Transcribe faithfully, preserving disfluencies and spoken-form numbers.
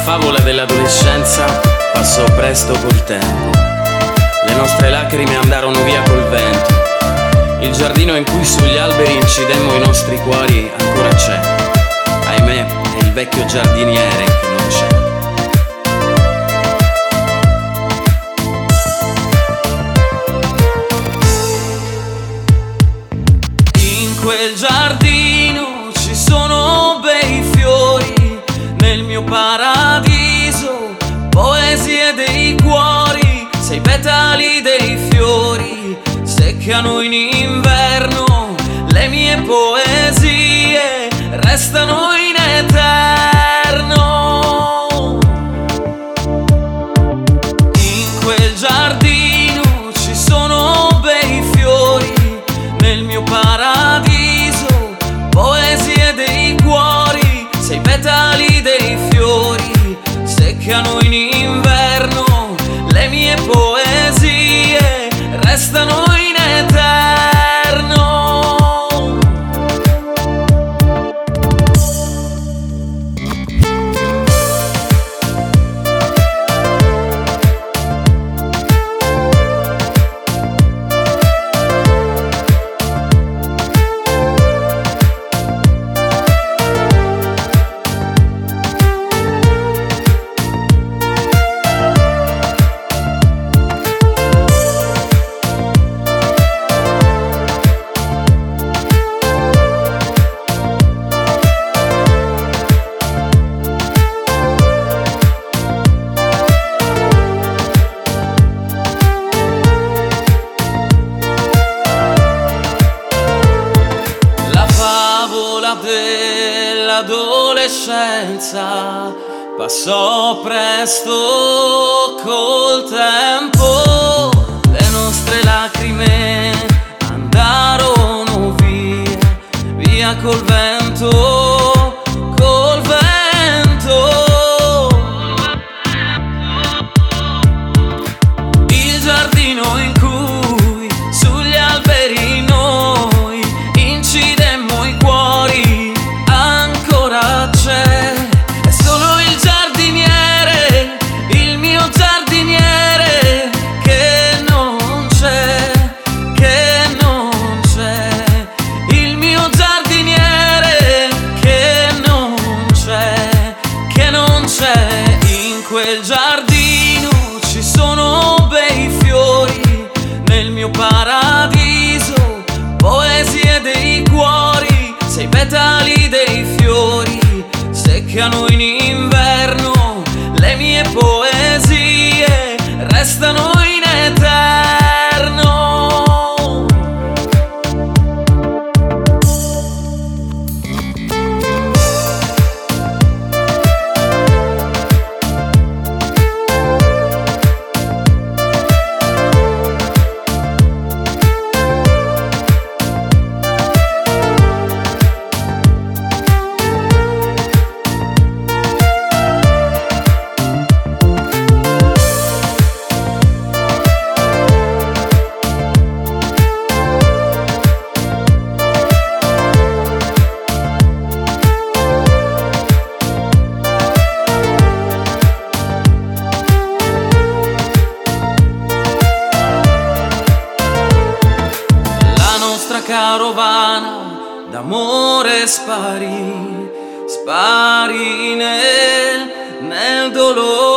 favola dell'adolescenza passò presto col tempo. Le nostre lacrime andarono via col vento. Il giardino in cui sugli alberi incidemmo i nostri cuori ancora c'è. Ahimè, è il vecchio giardiniere che non c'è. In quel giardino ci sono bei fiori, nel mio paradiso poesie dei cuori. Sei petali dei fiori, seccano in inverno, le mie poesie restano in eterno. In quel giardino ci sono bei fiori, nel mio paradiso poesie dei cuori. Sei petali dei fiori, seccano in inverno, le mie poesie restano in eterno. Dell'adolescenza passò presto col tempo. Le nostre lacrime andarono via, via col vento, col vento. Il giardino in cui sugli alberi noi incidemmo i cuori ancora c'è. È solo il giardiniere, il mio giardiniere, che non c'è, che non c'è. Il mio giardiniere che non c'è, che non c'è. In quel giardino ci sono bei fiori, nel mio paradiso poesie dei cuori. Sei petali dei fiori, seccano in inverno, le mie poesie restano in eterno. Carovana d'amore sparì, sparì nel, nel dolore.